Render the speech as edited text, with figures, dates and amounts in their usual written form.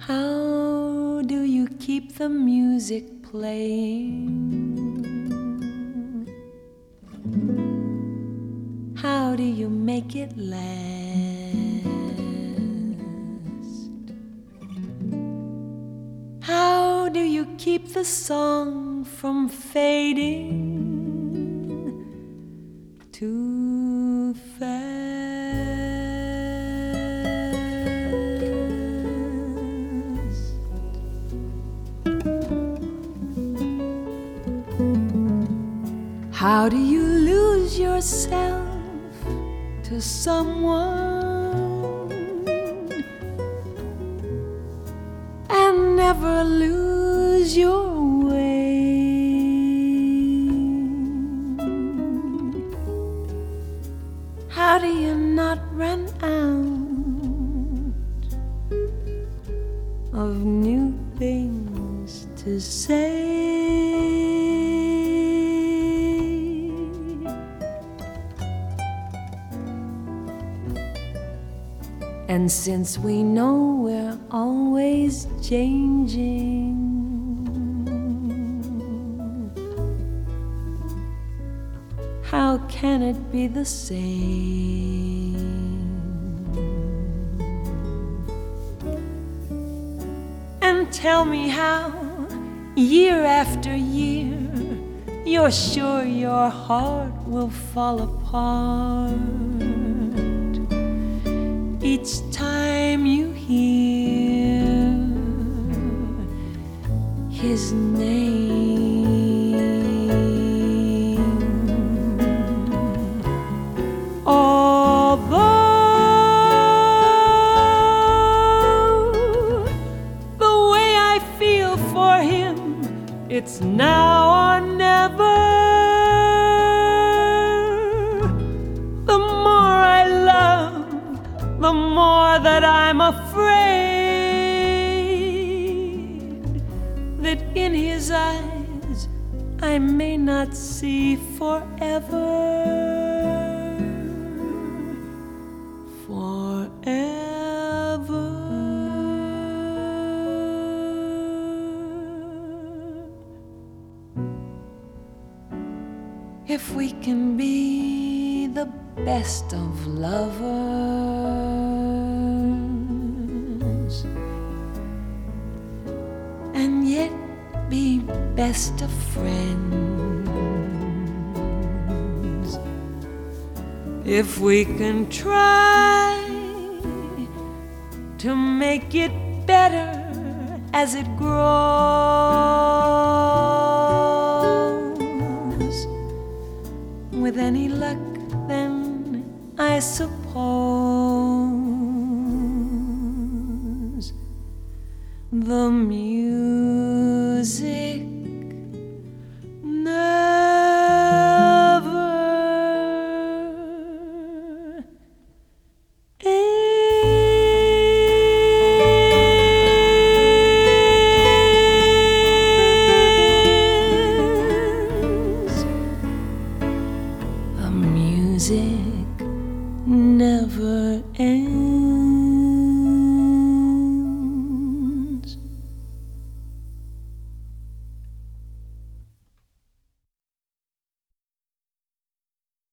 How do you keep the music playing? How do you make it last? How do you keep the song from fading too fast? How do you lose yourself to someone and never lose your way? How do you not run out of new things to say? And since we know we're always changing, how can it be the same? And tell me how, year after year, you're sure your heart will fall apart each time you hear his name. Although the way I feel for him, it's now or never. The more I love, the more that I'm afraid that in his eyes I may not see forever. Forever. If we can be the best of lovers and yet be best of friends, if we can try to make it better as it grows, with any luck then I suppose the music